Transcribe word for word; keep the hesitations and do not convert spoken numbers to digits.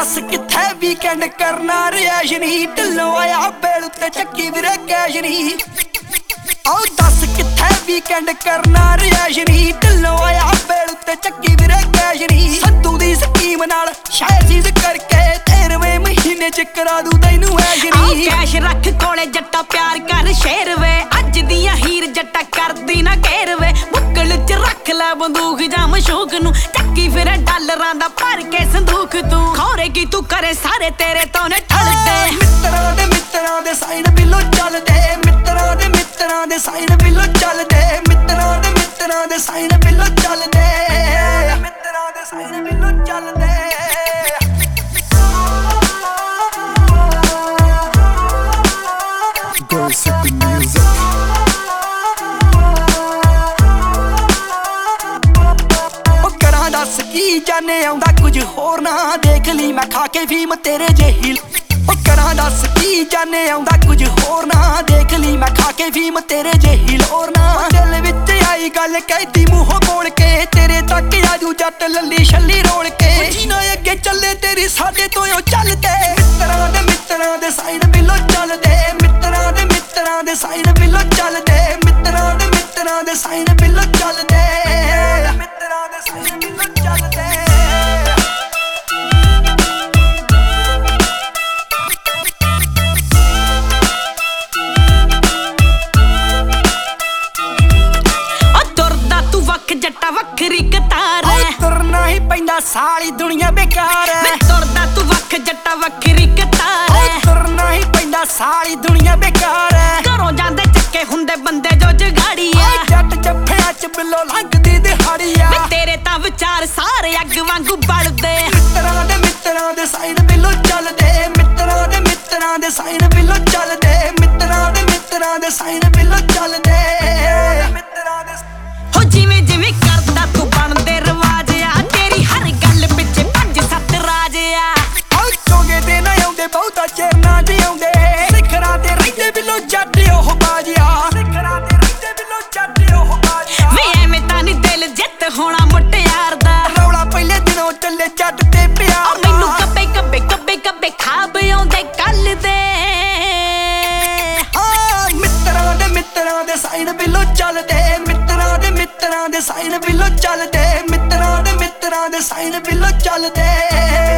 दस किथे वीकेंड करना रियाज नहीं ढिल्लों आया बेल उत्ते चक्की विरे कैश नहीं ओ दस किथे वीकेंड करना रियाज नहीं ढिल्लों आया बेल उत्ते चक्की विरे कैश नहीं सद्दू दी स्कीम नाल शायद चीज करके तेरहवें महीने च करा दूं तैनू ऐश नहीं कैश रख कोले जट्टा प्यार कर शेर वे अज दियां हीर जट्टा करदी ना घेर वे बुक्कल च रख ले बंदूक जा मशूक नू चक्की फिरे डॉलरां दा भर के संदूक तू खौरे की तू करे सारे तेरे तो ने ठलदे मित्तरां दे मित्तरां दे साइन बिलो चलदे मित्तरां दे मित्तरां दे साइन बिलो चलदे मित्तरां दे मित्तरां दे साइन बिलो चलदे मित्तरां दे साइन बिलो चलदे दस की जाने आउंदा कुछ होर ना देख ली मैं खा के फीम तेरे जेही ओ करा दस की जाने आउंदा कुछ होर ना देख ली मैं खा के फीम तेरे जेही लोर ना दिल विच आई गल कहती मूंहों बोल के तेरे तक आजू जट लल्ली छल्ली रोल के जीना अगे चले तेरी साडे तो ओ चलदे मित्तरां दे मित्तरां दे साइन बिलो चलदे मित्तरां दे मित्तरां दे साइन बिलो चलदे मित्तरां दे मित्तरां दे साइन बिलो चलदे मित्तरां दे साइन बिलो चलदे जट्टा वखरी कतार है तुरना ही पैंदा सारी दुनिया बेकार है मैं तुरदा तू वख जट्टा वखरी कतार है तुरना ही पैंदा सारी दुनिया बेकार है घरों जांदे चक्के हुंदे बंदे जो जगाड़ी है जट जफ्फियां च बिलो लंघदी दिहाड़ी है मैं तेरे तां विचार सारे अग वांगू बलदे मित्तरां दे मित्तरां दे साइन बिलो चलदे मित्तरां दे मित्तरां दे साइन बिलो चलदे मित्तरां दे मित्तरां दे साइन बिलो चलदे मित्तरां दे हो जिवें जिवें करदा तू बनदे रवाज आ तेरी हर गल पिछे पंज सत्त राज आ ओ चोगे ते ना आउंदे बहुता चेर ना जिउंदे सिखरां ते रहिंदे बिलो जट ओह बाजिया सिखरां ते रहिंदे बिलो जट ओह बाजिया वे एवें तां नी दिल जित होना मुटियार दा रौला पहले दिनों चले जट ते प्यार मैनू कब्बे कब्बे कब्बे कब्बे खाब आउंदे कल दे मित्तरां दे मित्तरां दे साइन बिलो चलदे मित्तरां दे मित्तरां दे साइन बिलो चलदे मित्तरां दे मित्तरां दे साइन बिलो चलदे